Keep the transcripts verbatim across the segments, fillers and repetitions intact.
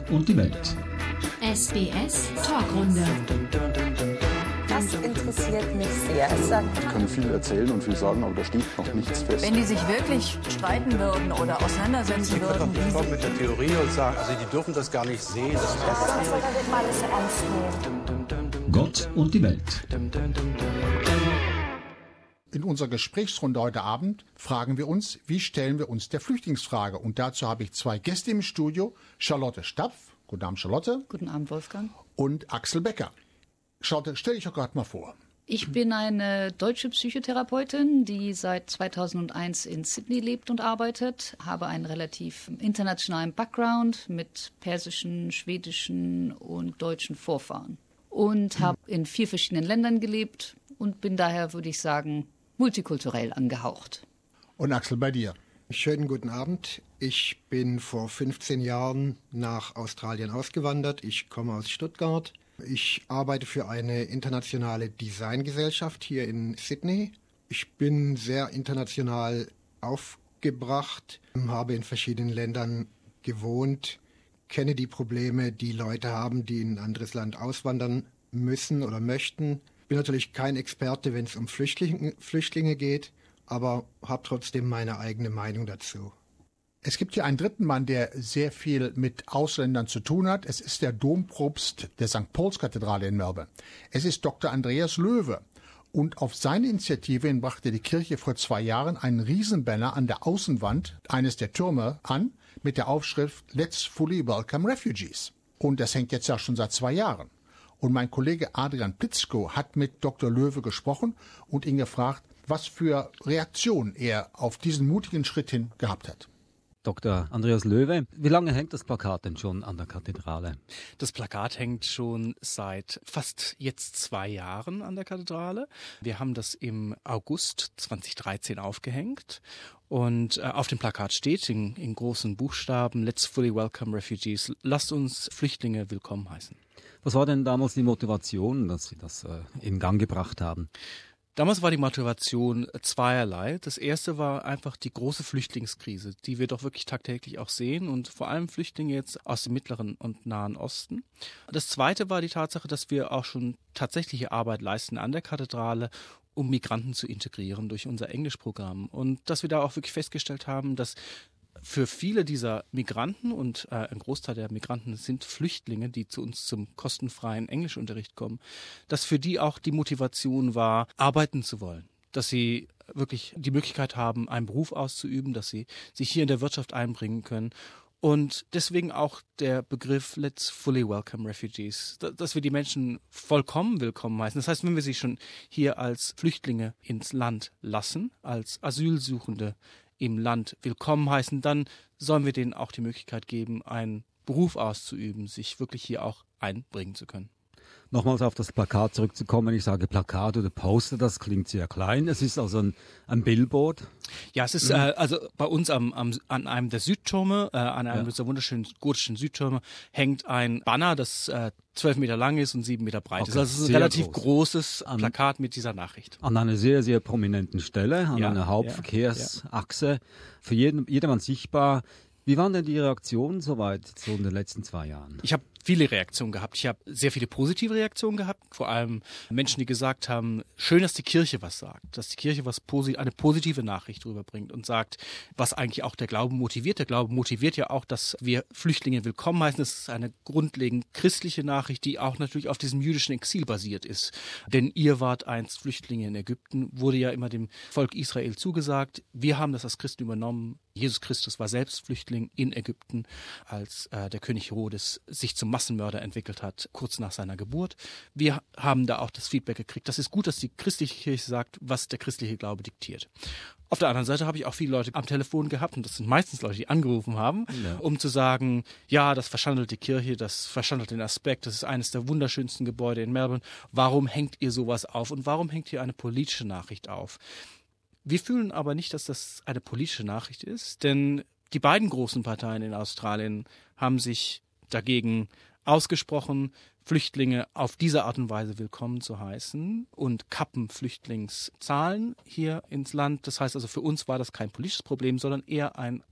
und die Welt. S B S Talkrunde. Das interessiert mich sehr. Ich kann viel erzählen und viel sagen, aber da steht noch nichts fest. Wenn die sich wirklich streiten würden oder auseinandersetzen würden. Die kommen mit der Theorie und sagen, also die dürfen das gar nicht sehen. Das ist Was soll das mal so ernst nehmen? Gott und die Welt. In unserer Gesprächsrunde heute Abend fragen wir uns, wie stellen wir uns der Flüchtlingsfrage? Und dazu habe ich zwei Gäste im Studio, Charlotte Stapf. Guten Abend, Charlotte. Guten Abend, Wolfgang. Und Axel Becker. Charlotte, stell dich doch gerade mal vor. Ich bin eine deutsche Psychotherapeutin, die seit zweitausendeins in Sydney lebt und arbeitet, habe einen relativ internationalen Background mit persischen, schwedischen und deutschen Vorfahren und habe in vier verschiedenen Ländern gelebt und bin daher, würde ich sagen, multikulturell angehaucht. Und Axel, bei dir? Schönen guten Abend. Ich bin vor fünfzehn Jahren nach Australien ausgewandert. Ich komme aus Stuttgart. Ich arbeite für eine internationale Designgesellschaft hier in Sydney. Ich bin sehr international aufgebracht, habe in verschiedenen Ländern gewohnt, kenne die Probleme, die Leute haben, die in ein anderes Land auswandern müssen oder möchten. Bin natürlich kein Experte, wenn es um Flüchtlinge, Flüchtlinge geht, aber habe trotzdem meine eigene Meinung dazu. Es gibt hier einen dritten Mann, der sehr viel mit Ausländern zu tun hat. Es ist der Dompropst der Sankt Paulskathedrale in Melbourne. Es ist Doktor Andreas Löwe. Und auf seine Initiative hin brachte die Kirche vor zwei Jahren einen Riesenbanner an der Außenwand eines der Türme an mit der Aufschrift Let's fully welcome refugees. Und das hängt jetzt ja schon seit zwei Jahren. Und mein Kollege Adrian Plitzko hat mit Doktor Löwe gesprochen und ihn gefragt, was für Reaktionen er auf diesen mutigen Schritt hin gehabt hat. Doktor Andreas Löwe, wie lange hängt das Plakat denn schon an der Kathedrale? Das Plakat hängt schon seit fast jetzt zwei Jahren an der Kathedrale. Wir haben das im August zweitausenddreizehn aufgehängt. Und äh, auf dem Plakat steht in, in großen Buchstaben, Let's fully welcome refugees. Lasst uns Flüchtlinge willkommen heißen. Was war denn damals die Motivation, dass Sie das äh, in Gang gebracht haben? Damals war die Motivation zweierlei. Das erste war einfach die große Flüchtlingskrise, die wir doch wirklich tagtäglich auch sehen und vor allem Flüchtlinge jetzt aus dem Mittleren und Nahen Osten. Das zweite war die Tatsache, dass wir auch schon tatsächliche Arbeit leisten an der Kathedrale, um Migranten zu integrieren durch unser Englischprogramm. Und dass wir da auch wirklich festgestellt haben, dass für viele dieser Migranten, und äh, ein Großteil der Migranten sind Flüchtlinge, die zu uns zum kostenfreien Englischunterricht kommen, dass für die auch die Motivation war, arbeiten zu wollen. Dass sie wirklich die Möglichkeit haben, einen Beruf auszuüben, dass sie sich hier in der Wirtschaft einbringen können. Und deswegen auch der Begriff Let's fully welcome refugees, dass wir die Menschen vollkommen willkommen heißen. Das heißt, wenn wir sie schon hier als Flüchtlinge ins Land lassen, als Asylsuchende im Land willkommen heißen, dann sollen wir denen auch die Möglichkeit geben, einen Beruf auszuüben, sich wirklich hier auch einbringen zu können. Nochmals auf das Plakat zurückzukommen. Ich sage Plakat oder Poster, das klingt sehr klein. Es ist also ein, ein Billboard. Ja, es ist äh, also bei uns am, am, an einem der Südtürme, äh, an einem ja. dieser wunderschönen gotischen Südtürme, hängt ein Banner, das äh, zwölf Meter lang ist und sieben Meter breit okay, ist. Also es ist ein relativ groß. großes an, Plakat mit dieser Nachricht. An einer sehr, sehr prominenten Stelle, an ja, einer Hauptverkehrsachse, ja, ja. für jeden, jedermann sichtbar. Wie waren denn die Reaktionen soweit so in den letzten zwei Jahren? Ich habe viele Reaktionen gehabt. Ich habe sehr viele positive Reaktionen gehabt, vor allem Menschen, die gesagt haben, schön, dass die Kirche was sagt, dass die Kirche was posi- eine positive Nachricht rüberbringt und sagt, was eigentlich auch der Glaube motiviert. Der Glaube motiviert ja auch, dass wir Flüchtlinge willkommen heißen. Das ist eine grundlegend christliche Nachricht, die auch natürlich auf diesem jüdischen Exil basiert ist. Denn ihr wart einst Flüchtlinge in Ägypten, wurde ja immer dem Volk Israel zugesagt. Wir haben das als Christen übernommen. Jesus Christus war selbst Flüchtling in Ägypten, als äh, der König Herodes sich zum Massenmörder entwickelt hat, kurz nach seiner Geburt. Wir haben da auch das Feedback gekriegt. Das ist gut, dass die christliche Kirche sagt, was der christliche Glaube diktiert. Auf der anderen Seite habe ich auch viele Leute am Telefon gehabt, und das sind meistens Leute, die angerufen haben, ja. um zu sagen, ja, das verschandelt die Kirche, das verschandelt den Aspekt, das ist eines der wunderschönsten Gebäude in Melbourne. Warum hängt ihr sowas auf und warum hängt ihr eine politische Nachricht auf? Wir fühlen aber nicht, dass das eine politische Nachricht ist, denn die beiden großen Parteien in Australien haben sich dagegen ausgesprochen, Flüchtlinge auf diese Art und Weise willkommen zu heißen und kappen Flüchtlingszahlen hier ins Land. Das heißt also, für uns war das kein politisches Problem, sondern eher ein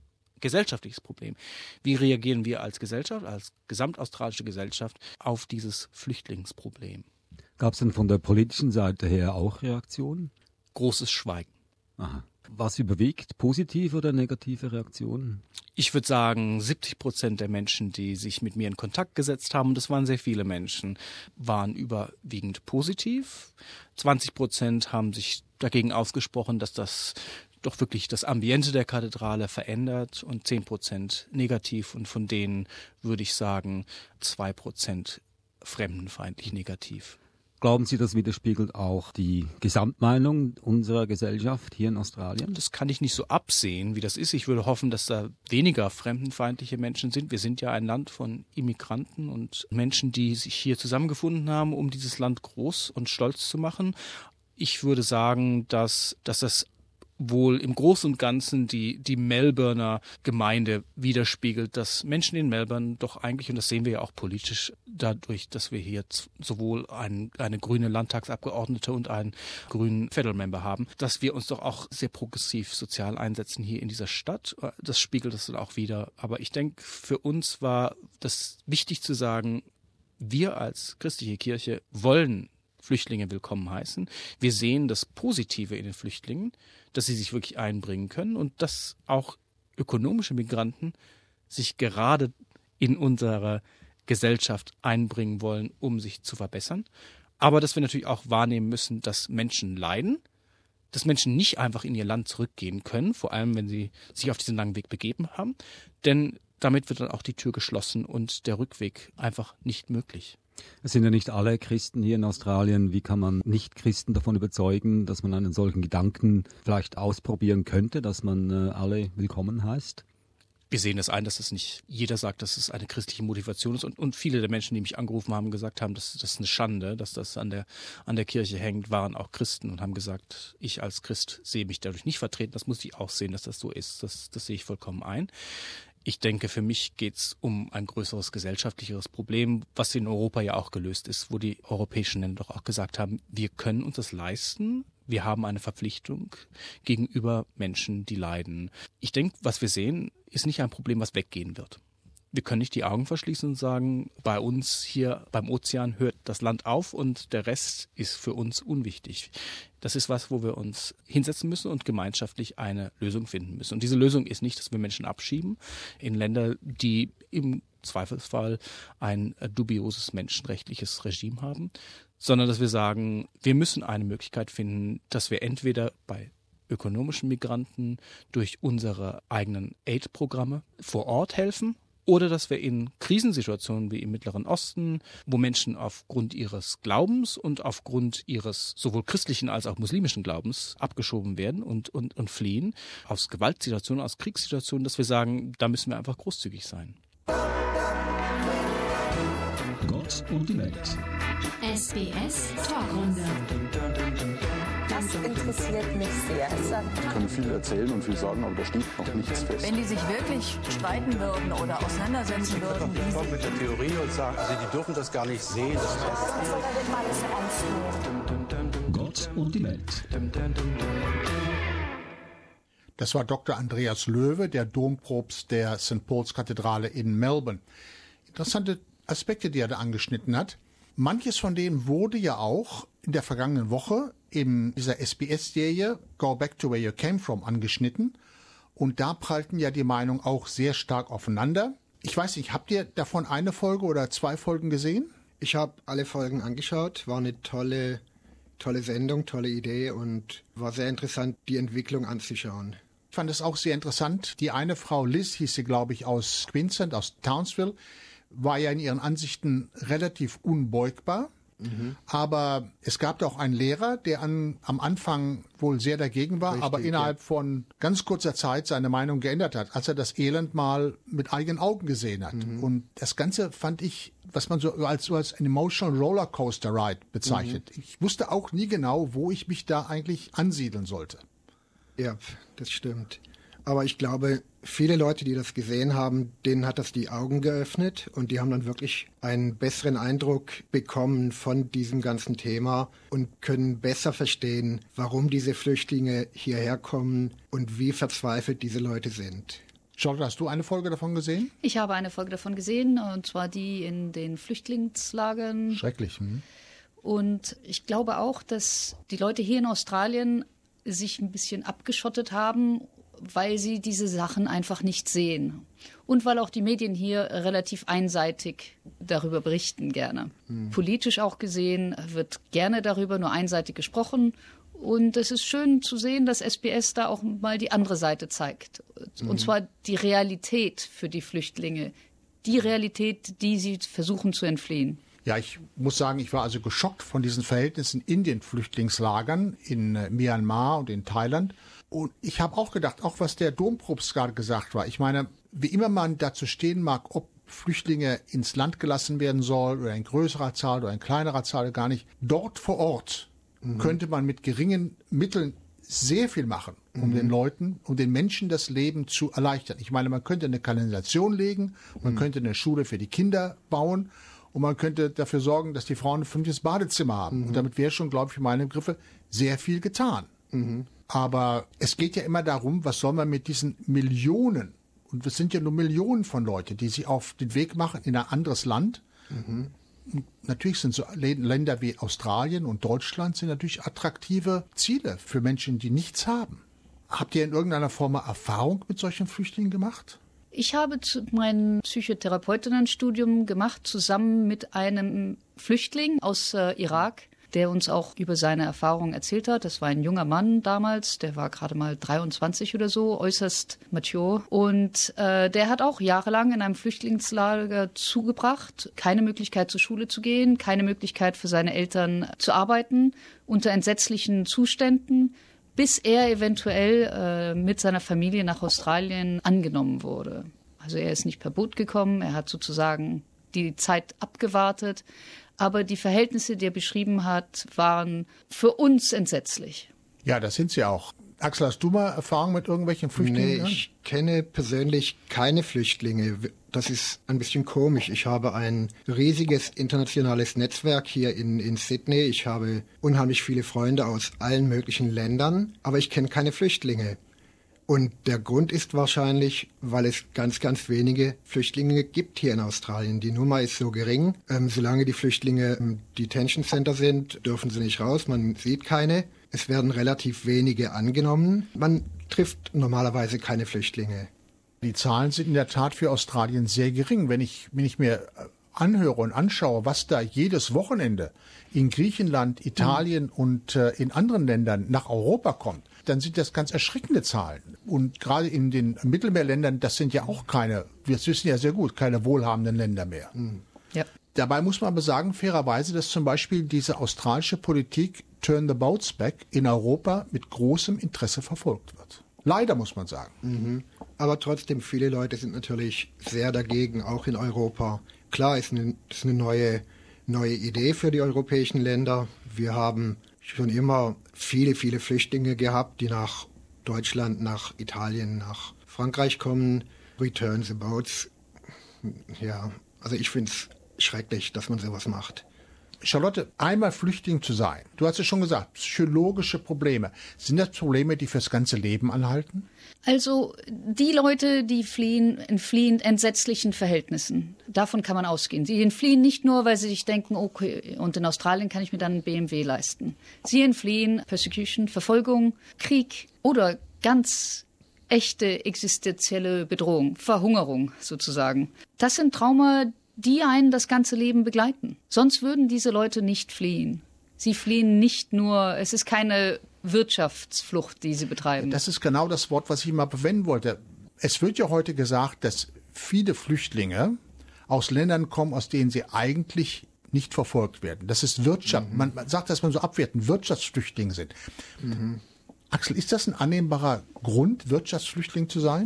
gesellschaftliches Problem. Wie reagieren wir als Gesellschaft, als gesamtaustralische Gesellschaft auf dieses Flüchtlingsproblem? Gab es denn von der politischen Seite her auch Reaktionen? Großes Schweigen. Aha. Was überwiegt, positive oder negative Reaktionen? Ich würde sagen, siebzig Prozent der Menschen, die sich mit mir in Kontakt gesetzt haben, und das waren sehr viele Menschen, waren überwiegend positiv. zwanzig Prozent haben sich dagegen ausgesprochen, dass das doch wirklich das Ambiente der Kathedrale verändert, und zehn Prozent negativ, und von denen würde ich sagen zwei Prozent fremdenfeindlich negativ. Glauben Sie, das widerspiegelt auch die Gesamtmeinung unserer Gesellschaft hier in Australien? Das kann ich nicht so absehen, wie das ist. Ich würde hoffen, dass da weniger fremdenfeindliche Menschen sind. Wir sind ja ein Land von Immigranten und Menschen, die sich hier zusammengefunden haben, um dieses Land groß und stolz zu machen. Ich würde sagen, dass, dass das wohl im Großen und Ganzen die, die Melbourner Gemeinde widerspiegelt, dass Menschen in Melbourne doch eigentlich, und das sehen wir ja auch politisch, dadurch, dass wir hier sowohl ein, eine grüne Landtagsabgeordnete und einen grünen Federal Member haben, dass wir uns doch auch sehr progressiv sozial einsetzen hier in dieser Stadt. Das spiegelt das dann auch wieder. Aber ich denke, für uns war das wichtig zu sagen, wir als christliche Kirche wollen Flüchtlinge willkommen heißen. Wir sehen das Positive in den Flüchtlingen, dass sie sich wirklich einbringen können und dass auch ökonomische Migranten sich gerade in unsere Gesellschaft einbringen wollen, um sich zu verbessern. Aber dass wir natürlich auch wahrnehmen müssen, dass Menschen leiden, dass Menschen nicht einfach in ihr Land zurückgehen können, vor allem wenn sie sich auf diesen langen Weg begeben haben, denn damit wird dann auch die Tür geschlossen und der Rückweg einfach nicht möglich. Es sind ja nicht alle Christen hier in Australien. Wie kann man Nicht-Christen davon überzeugen, dass man einen solchen Gedanken vielleicht ausprobieren könnte, dass man äh, alle willkommen heißt? Wir sehen das ein, dass es nicht jeder sagt, dass es eine christliche Motivation ist. Und, und viele der Menschen, die mich angerufen haben, gesagt haben, dass das ist eine Schande, dass das an der, an der Kirche hängt, waren auch Christen und haben gesagt, ich als Christ sehe mich dadurch nicht vertreten. Das muss ich auch sehen, dass das so ist. Das, das sehe ich vollkommen ein. Ich denke, für mich geht es um ein größeres gesellschaftlicheres Problem, was in Europa ja auch gelöst ist, wo die europäischen Länder doch auch gesagt haben, wir können uns das leisten, wir haben eine Verpflichtung gegenüber Menschen, die leiden. Ich denke, was wir sehen, ist nicht ein Problem, was weggehen wird. Wir können nicht die Augen verschließen und sagen, bei uns hier beim Ozean hört das Land auf und der Rest ist für uns unwichtig. Das ist was, wo wir uns hinsetzen müssen und gemeinschaftlich eine Lösung finden müssen. Und diese Lösung ist nicht, dass wir Menschen abschieben in Länder, die im Zweifelsfall ein dubioses menschenrechtliches Regime haben, sondern dass wir sagen, wir müssen eine Möglichkeit finden, dass wir entweder bei ökonomischen Migranten durch unsere eigenen Aid-Programme vor Ort helfen, oder dass wir in Krisensituationen wie im Mittleren Osten, wo Menschen aufgrund ihres Glaubens und aufgrund ihres sowohl christlichen als auch muslimischen Glaubens abgeschoben werden und, und, und fliehen, aus Gewaltsituationen, aus Kriegssituationen, dass wir sagen, da müssen wir einfach großzügig sein. Gott und die Welt. S B S Talkrunde. Das interessiert mich sehr. Ich kann viel erzählen und viel sagen, aber da steht noch nichts fest. Wenn die sich wirklich streiten würden oder auseinandersetzen würden, Ich komme mit der Theorie und sagen, also die dürfen das gar nicht sehen. Das Was soll er denn alles ernst nehmen? Gott und die Welt. Das war Doktor Andreas Löwe, der Dompropst der Sankt Paul's Kathedrale in Melbourne. Interessante Aspekte, die er da angeschnitten hat. Manches von denen wurde ja auch in der vergangenen Woche in dieser S B S-Serie Go Back to Where You Came From angeschnitten. Und da prallten ja die Meinungen auch sehr stark aufeinander. Ich weiß nicht, habt ihr davon eine Folge oder zwei Folgen gesehen? Ich habe alle Folgen angeschaut, war eine tolle, tolle Sendung, tolle Idee und war sehr interessant, die Entwicklung anzuschauen. Ich fand es auch sehr interessant. Die eine Frau, Liz, hieß sie, glaube ich, aus Queensland, aus Townsville, war ja in ihren Ansichten relativ unbeugbar. Mhm. Aber es gab da auch einen Lehrer, der an, am Anfang wohl sehr dagegen war, Richtig, aber innerhalb ja. von ganz kurzer Zeit seine Meinung geändert hat, als er das Elend mal mit eigenen Augen gesehen hat. Mhm. Und das Ganze fand ich, was man so als, so als ein Emotional Rollercoaster Ride bezeichnet. Mhm. Ich wusste auch nie genau, wo ich mich da eigentlich ansiedeln sollte. Ja, das stimmt. Aber ich glaube, viele Leute, die das gesehen haben, denen hat das die Augen geöffnet und die haben dann wirklich einen besseren Eindruck bekommen von diesem ganzen Thema und können besser verstehen, warum diese Flüchtlinge hierher kommen und wie verzweifelt diese Leute sind. Charlotte, hast du eine Folge davon gesehen? Ich habe eine Folge davon gesehen, und zwar die in den Flüchtlingslagern. Schrecklich. Hm. Und ich glaube auch, dass die Leute hier in Australien sich ein bisschen abgeschottet haben, weil sie diese Sachen einfach nicht sehen. Und weil auch die Medien hier relativ einseitig darüber berichten gerne. Mhm. Politisch auch gesehen wird gerne darüber nur einseitig gesprochen. Und es ist schön zu sehen, dass S B S da auch mal die andere Seite zeigt. Mhm. Und zwar die Realität für die Flüchtlinge. Die Realität, die sie versuchen zu entfliehen. Ja, ich muss sagen, ich war also geschockt von diesen Verhältnissen in den Flüchtlingslagern in Myanmar und in Thailand. Und ich habe auch gedacht, auch was der Dompropst gerade gesagt war, ich meine, wie immer man dazu stehen mag, ob Flüchtlinge ins Land gelassen werden soll oder in größerer Zahl oder in kleinerer Zahl, gar nicht. Dort vor Ort mhm. könnte man mit geringen Mitteln sehr viel machen, um mhm. den Leuten, um den Menschen das Leben zu erleichtern. Ich meine, man könnte eine Kanalisation legen, man mhm. könnte eine Schule für die Kinder bauen und man könnte dafür sorgen, dass die Frauen ein fünftes Badezimmer haben. Mhm. Und damit wäre schon, glaube ich, für meine Begriffe sehr viel getan. Mhm. Aber es geht ja immer darum, was soll man mit diesen Millionen, und es sind ja nur Millionen von Leuten, die sich auf den Weg machen in ein anderes Land. Mhm. Natürlich sind so Länder wie Australien und Deutschland sind natürlich attraktive Ziele für Menschen, die nichts haben. Habt ihr in irgendeiner Form Erfahrung mit solchen Flüchtlingen gemacht? Ich habe mein Psychotherapeutinnenstudium gemacht, zusammen mit einem Flüchtling aus äh, Irak, der uns auch über seine Erfahrungen erzählt hat. Das war ein junger Mann damals, der war gerade mal dreiundzwanzig oder so, äußerst mature. Und äh, der hat auch jahrelang in einem Flüchtlingslager zugebracht, keine Möglichkeit zur Schule zu gehen, keine Möglichkeit für seine Eltern zu arbeiten, unter entsetzlichen Zuständen, bis er eventuell äh, mit seiner Familie nach Australien angenommen wurde. Also er ist nicht per Boot gekommen, er hat sozusagen die Zeit abgewartet. Aber die Verhältnisse, die er beschrieben hat, waren für uns entsetzlich. Ja, das sind sie auch. Axel, hast du mal Erfahrung mit irgendwelchen Flüchtlingen? Nee, ich kenne persönlich keine Flüchtlinge. Das ist ein bisschen komisch. Ich habe ein riesiges internationales Netzwerk hier in, in Sydney. Ich habe unheimlich viele Freunde aus allen möglichen Ländern, aber ich kenne keine Flüchtlinge. Und der Grund ist wahrscheinlich, weil es ganz, ganz wenige Flüchtlinge gibt hier in Australien. Die Nummer ist so gering. Ähm, solange die Flüchtlinge im Detention Center sind, dürfen sie nicht raus. Man sieht keine. Es werden relativ wenige angenommen. Man trifft normalerweise keine Flüchtlinge. Die Zahlen sind in der Tat für Australien sehr gering. Wenn ich, wenn ich mir anhöre und anschaue, was da jedes Wochenende in Griechenland, Italien mhm. und äh, in anderen Ländern nach Europa kommt, dann sind das ganz erschreckende Zahlen. Und gerade in den Mittelmeerländern, das sind ja auch keine, wir wissen ja sehr gut, keine wohlhabenden Länder mehr. Mhm. Ja. Dabei muss man aber sagen, fairerweise, dass zum Beispiel diese australische Politik Turn the Boats Back in Europa mit großem Interesse verfolgt wird. Leider, muss man sagen. Mhm. Aber trotzdem, viele Leute sind natürlich sehr dagegen, auch in Europa. Klar, ist eine, ist eine neue, neue Idee für die europäischen Länder. Wir haben schon immer viele, viele Flüchtlinge gehabt, die nach Deutschland, nach Italien, nach Frankreich kommen. Return the boats. Ja, also ich finde es schrecklich, dass man sowas macht. Charlotte, einmal Flüchtling zu sein, du hast es schon gesagt, psychologische Probleme. Sind das Probleme, die fürs ganze Leben anhalten? Also die Leute, die fliehen, entfliehen entsetzlichen Verhältnissen. Davon kann man ausgehen. Sie entfliehen nicht nur, weil sie sich denken, okay, und in Australien kann ich mir dann einen B M W leisten. Sie entfliehen Persecution, Verfolgung, Krieg oder ganz echte existenzielle Bedrohung, Verhungerung sozusagen. Das sind Trauma, die einen das ganze Leben begleiten. Sonst würden diese Leute nicht fliehen. Sie fliehen nicht nur, es ist keine Wirtschaftsflucht, die sie betreiben. Das ist genau das Wort, was ich mal verwenden wollte. Es wird ja heute gesagt, dass viele Flüchtlinge aus Ländern kommen, aus denen sie eigentlich nicht verfolgt werden. Das ist Wirtschaft. Mhm. Man, man sagt, dass man so abwertend Wirtschaftsflüchtlinge sind. Mhm. Axel, ist das ein annehmbarer Grund, Wirtschaftsflüchtling zu sein?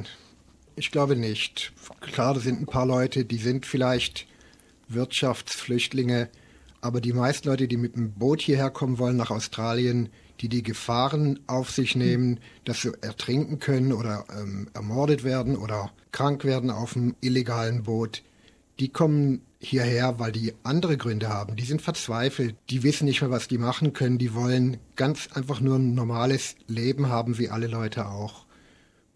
Ich glaube nicht. Klar, da sind ein paar Leute, die sind vielleicht Wirtschaftsflüchtlinge, aber die meisten Leute, die mit dem Boot hierher kommen wollen nach Australien, die die Gefahren auf sich nehmen, dass sie ertrinken können oder ähm, ermordet werden oder krank werden auf einem illegalen Boot, die kommen hierher, weil die andere Gründe haben. Die sind verzweifelt, die wissen nicht mehr, was die machen können, die wollen ganz einfach nur ein normales Leben haben, wie alle Leute auch.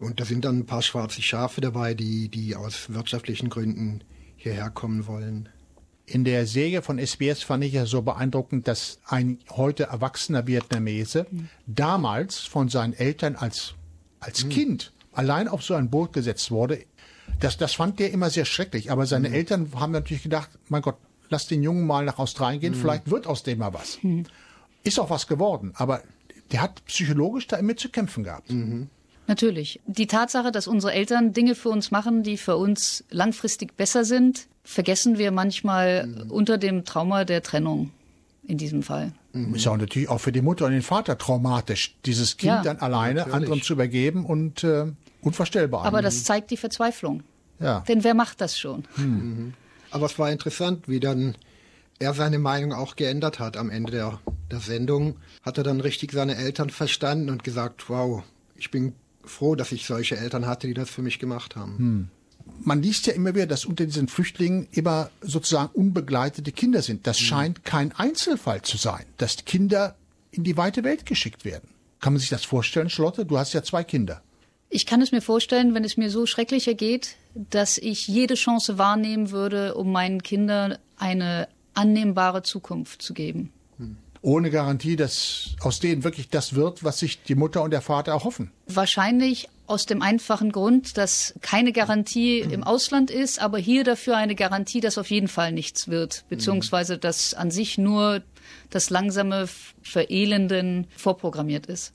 Und da sind dann ein paar schwarze Schafe dabei, die, die aus wirtschaftlichen Gründen hierher kommen wollen. In der Serie von S B S fand ich ja so beeindruckend, dass ein heute erwachsener Vietnamese mhm. damals von seinen Eltern als, als mhm. Kind allein auf so ein Boot gesetzt wurde. Das, das fand der immer sehr schrecklich. Aber seine mhm. Eltern haben natürlich gedacht, mein Gott, lass den Jungen mal nach Australien gehen, mhm. vielleicht wird aus dem mal was. Mhm. Ist auch was geworden, aber der hat psychologisch da immer zu kämpfen gehabt. Mhm. Natürlich. Die Tatsache, dass unsere Eltern Dinge für uns machen, die für uns langfristig besser sind, vergessen wir manchmal mhm. unter dem Trauma der Trennung in diesem Fall. Mhm. Ist ja natürlich auch für die Mutter und den Vater traumatisch, dieses Kind ja, dann alleine natürlich. anderen zu übergeben und äh, unvorstellbar. Aber mhm. das zeigt die Verzweiflung. Ja. Denn wer macht das schon? Mhm. Aber es war interessant, wie dann er seine Meinung auch geändert hat am Ende der, der Sendung. Hat er dann richtig seine Eltern verstanden und gesagt, wow, ich bin froh, dass ich solche Eltern hatte, die das für mich gemacht haben. Hm. Man liest ja immer wieder, dass unter diesen Flüchtlingen immer sozusagen unbegleitete Kinder sind. Das hm. scheint kein Einzelfall zu sein, dass Kinder in die weite Welt geschickt werden. Kann man sich das vorstellen, Charlotte? Du hast ja zwei Kinder. Ich kann es mir vorstellen, wenn es mir so schrecklich ergeht, dass ich jede Chance wahrnehmen würde, um meinen Kindern eine annehmbare Zukunft zu geben. Hm. Ohne Garantie, dass aus denen wirklich das wird, was sich die Mutter und der Vater erhoffen. Wahrscheinlich aus dem einfachen Grund, dass keine Garantie im Ausland ist, aber hier dafür eine Garantie, dass auf jeden Fall nichts wird, beziehungsweise dass an sich nur das langsame Verelenden vorprogrammiert ist.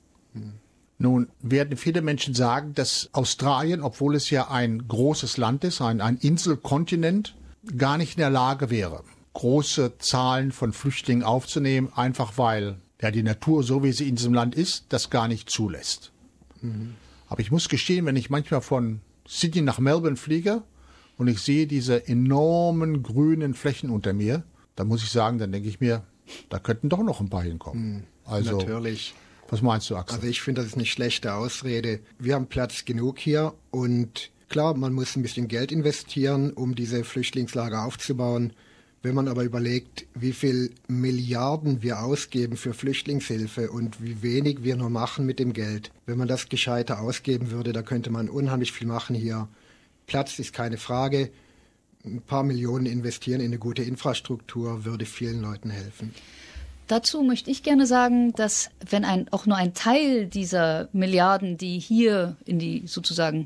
Nun werden viele Menschen sagen, dass Australien, obwohl es ja ein großes Land ist, ein, ein Inselkontinent, gar nicht in der Lage wäre, große Zahlen von Flüchtlingen aufzunehmen, einfach weil ja die Natur, so wie sie in diesem Land ist, das gar nicht zulässt. Mhm. Aber ich muss gestehen, wenn ich manchmal von Sydney nach Melbourne fliege und ich sehe diese enormen grünen Flächen unter mir, dann muss ich sagen, dann denke ich mir, da könnten doch noch ein paar hinkommen. Mhm. Also, natürlich. Was meinst du, Axel? Also ich finde, das ist eine schlechte Ausrede. Wir haben Platz genug hier und klar, man muss ein bisschen Geld investieren, um diese Flüchtlingslager aufzubauen. Wenn man aber überlegt, wie viel Milliarden wir ausgeben für Flüchtlingshilfe und wie wenig wir nur machen mit dem Geld, wenn man das gescheiter ausgeben würde, da könnte man unheimlich viel machen hier. Platz ist keine Frage. Ein paar Millionen investieren in eine gute Infrastruktur würde vielen Leuten helfen. Dazu möchte ich gerne sagen, dass wenn ein, auch nur ein Teil dieser Milliarden, die hier in die sozusagen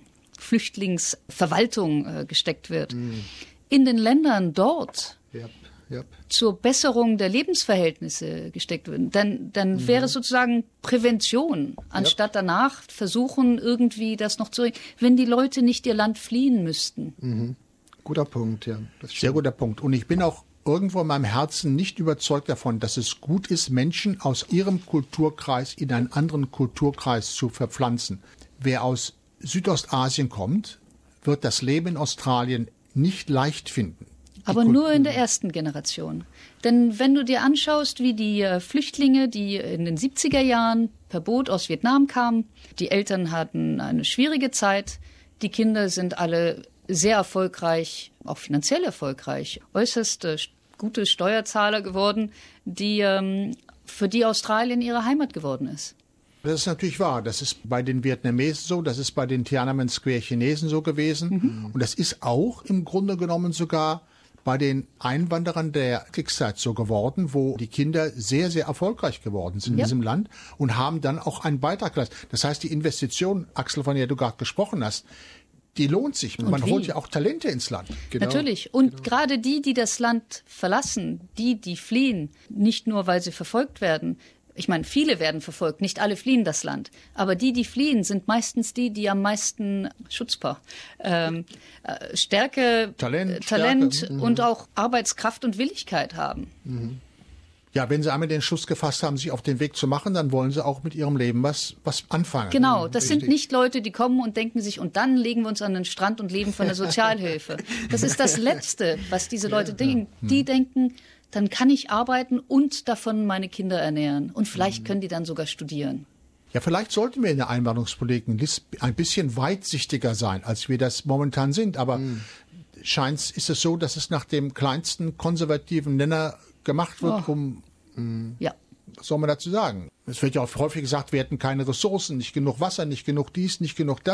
Flüchtlingsverwaltung äh, gesteckt wird, mm. in den Ländern dort Yep, yep. zur Besserung der Lebensverhältnisse gesteckt würden, dann, dann mhm. wäre es sozusagen Prävention, anstatt yep. danach versuchen, irgendwie das noch zu... Wenn die Leute nicht ihr Land fliehen müssten. Mhm. Guter Punkt, ja. Das Sehr guter Punkt. Und ich bin auch irgendwo in meinem Herzen nicht überzeugt davon, dass es gut ist, Menschen aus ihrem Kulturkreis in einen anderen Kulturkreis zu verpflanzen. Wer aus Südostasien kommt, wird das Leben in Australien nicht leicht finden. Aber nur in der ersten Generation. Denn wenn du dir anschaust, wie die äh, Flüchtlinge, die in den siebziger Jahren per Boot aus Vietnam kamen, die Eltern hatten eine schwierige Zeit, die Kinder sind alle sehr erfolgreich, auch finanziell erfolgreich, äußerst äh, gute Steuerzahler geworden, die, ähm, für die Australien ihre Heimat geworden ist. Das ist natürlich wahr. Das ist bei den Vietnamesen so, das ist bei den Tiananmen Square Chinesen so gewesen. Mhm. Und das ist auch im Grunde genommen sogar bei den Einwanderern der Kriegszeit so geworden, wo die Kinder sehr, sehr erfolgreich geworden sind ja. in diesem Land und haben dann auch einen Beitrag geleistet. Das heißt, die Investition, Axel, von der du gerade gesprochen hast, die lohnt sich. Und Man wie? holt ja auch Talente ins Land. Genau. Natürlich. Und genau. gerade die, die das Land verlassen, die, die fliehen, nicht nur, weil sie verfolgt werden. Ich meine, viele werden verfolgt, nicht alle fliehen das Land. Aber die, die fliehen, sind meistens die, die am meisten Schutzpaar, ähm, äh, Stärke, Talent, äh, Talent Stärke. und mhm. auch Arbeitskraft und Willigkeit haben. Mhm. Ja, wenn sie einmal den Schuss gefasst haben, sich auf den Weg zu machen, dann wollen sie auch mit ihrem Leben was, was anfangen. Genau, das Richtig. sind nicht Leute, die kommen und denken sich, und dann legen wir uns an den Strand und leben von der Sozialhilfe. Das ist das Letzte, was diese Leute ja, denken. Ja. Die denken, dann kann ich arbeiten und davon meine Kinder ernähren. Und vielleicht können die dann sogar studieren. Ja, vielleicht sollten wir in der Einwanderungspolitik ein bisschen weitsichtiger sein, als wir das momentan sind. Aber mhm. scheint ist es so, dass es nach dem kleinsten konservativen Nenner gemacht wird, oh. um... Mh, ja. Was soll man dazu sagen? Es wird ja auch häufig gesagt, wir hätten keine Ressourcen, nicht genug Wasser, nicht genug dies, nicht genug das.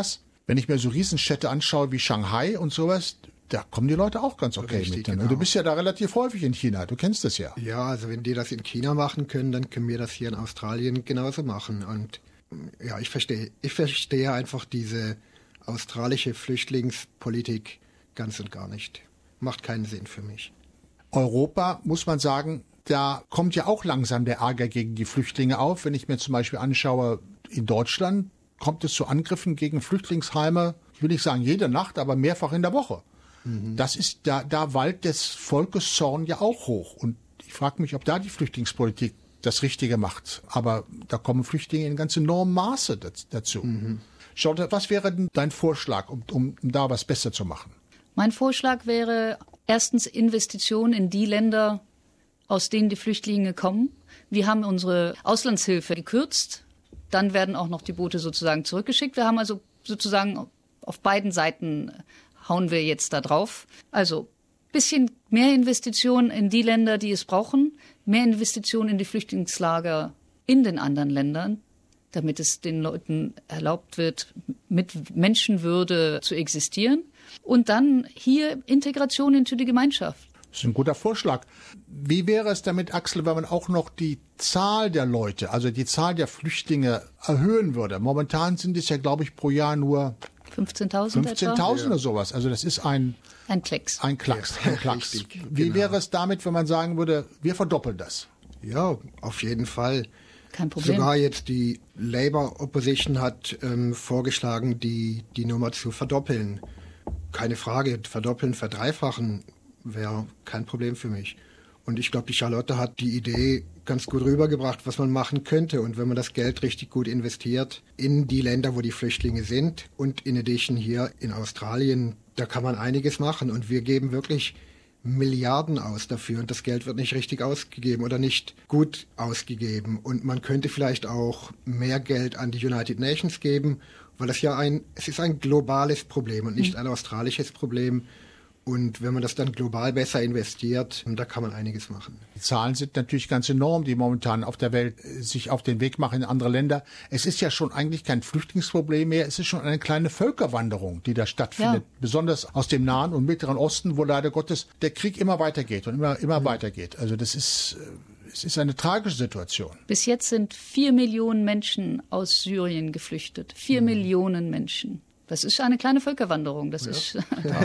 Wenn ich mir so Riesenstädte anschaue wie Shanghai und sowas, da kommen die Leute auch ganz okay Richtig, mit. Genau. genau. Du bist ja da relativ häufig in China, du kennst das ja. Ja, also wenn die das in China machen können, dann können wir das hier in Australien genauso machen. Und ja, ich verstehe, ich verstehe einfach diese australische Flüchtlingspolitik ganz und gar nicht. Macht keinen Sinn für mich. Europa, muss man sagen, da kommt ja auch langsam der Ärger gegen die Flüchtlinge auf. Wenn ich mir zum Beispiel anschaue, in Deutschland kommt es zu Angriffen gegen Flüchtlingsheime, ich will nicht sagen jede Nacht, aber mehrfach in der Woche. Mhm. Das ist, da, da wallt des Volkes Zorn ja auch hoch. Und ich frage mich, ob da die Flüchtlingspolitik das Richtige macht. Aber da kommen Flüchtlinge in ganz enormem Maße dazu. Mhm. Charlotte, was wäre denn dein Vorschlag, um, um da was besser zu machen? Mein Vorschlag wäre erstens Investitionen in die Länder, aus denen die Flüchtlinge kommen. Wir haben unsere Auslandshilfe gekürzt. Dann werden auch noch die Boote sozusagen zurückgeschickt. Wir haben also sozusagen auf beiden Seiten hauen wir jetzt da drauf. Also bisschen mehr Investitionen in die Länder, die es brauchen, mehr Investitionen in die Flüchtlingslager in den anderen Ländern, damit es den Leuten erlaubt wird, mit Menschenwürde zu existieren. Und dann hier Integration into die Gemeinschaft. Das ist ein guter Vorschlag. Wie wäre es damit, Axel, wenn man auch noch die Zahl der Leute, also die Zahl der Flüchtlinge erhöhen würde? Momentan sind es ja, glaube ich, pro Jahr nur fünfzehntausend fünfzehntausend oder sowas. Also das ist ein... Ein Klecks. Ein Klacks. Ja, ein Klacks. richtig, Wie genau. wäre es damit, wenn man sagen würde, wir verdoppeln das? Ja, auf jeden Fall. Kein Problem. Sogar jetzt die Labour Opposition hat ähm, vorgeschlagen, die, die Nummer zu verdoppeln. Keine Frage, verdoppeln, verdreifachen wäre kein Problem für mich. Und ich glaube, die Charlotte hat die Idee ganz gut rübergebracht, was man machen könnte. Und wenn man das Geld richtig gut investiert in die Länder, wo die Flüchtlinge sind und in addition hier in Australien, da kann man einiges machen. Und wir geben wirklich Milliarden aus dafür und das Geld wird nicht richtig ausgegeben oder nicht gut ausgegeben. Und man könnte vielleicht auch mehr Geld an die United Nations geben, weil das ja ein, es ist ein globales Problem und nicht ein australisches Problem. Und wenn man das dann global besser investiert, da kann man einiges machen. Die Zahlen sind natürlich ganz enorm, die momentan auf der Welt sich auf den Weg machen in andere Länder. Es ist ja schon eigentlich kein Flüchtlingsproblem mehr, es ist schon eine kleine Völkerwanderung, die da stattfindet. Ja. Besonders aus dem Nahen und Mittleren Osten, wo leider Gottes der Krieg immer weitergeht und immer, immer mhm. weitergeht. Also das ist, es ist eine tragische Situation. Bis jetzt sind vier Millionen Menschen aus Syrien geflüchtet. Vier mhm. Millionen Menschen. Das ist eine kleine Völkerwanderung. Das ja. ist ja.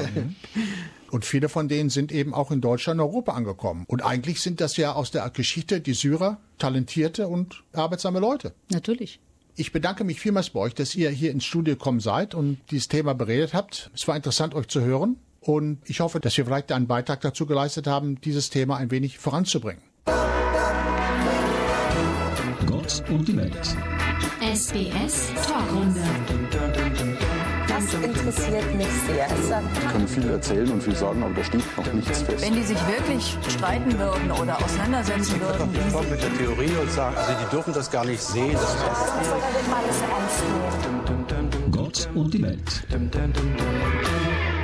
Und viele von denen sind eben auch in Deutschland und Europa angekommen. Und eigentlich sind das ja aus der Geschichte die Syrer, talentierte und arbeitsame Leute. Natürlich. Ich bedanke mich vielmals bei euch, dass ihr hier ins Studio gekommen seid und dieses Thema beredet habt. Es war interessant, euch zu hören. Und ich hoffe, dass wir vielleicht einen Beitrag dazu geleistet haben, dieses Thema ein wenig voranzubringen. Gott und die Welt. S B S Talkrunde. Das interessiert mich sehr. Ich kann viel erzählen und viel sagen, aber da steht noch nichts fest. Wenn die sich wirklich streiten würden oder auseinandersetzen würden. Ich komme mit der Theorie und sagen, also die dürfen das gar nicht sehen. Das ist Was soll er denn alles ernst nehmen? Gott und die Welt.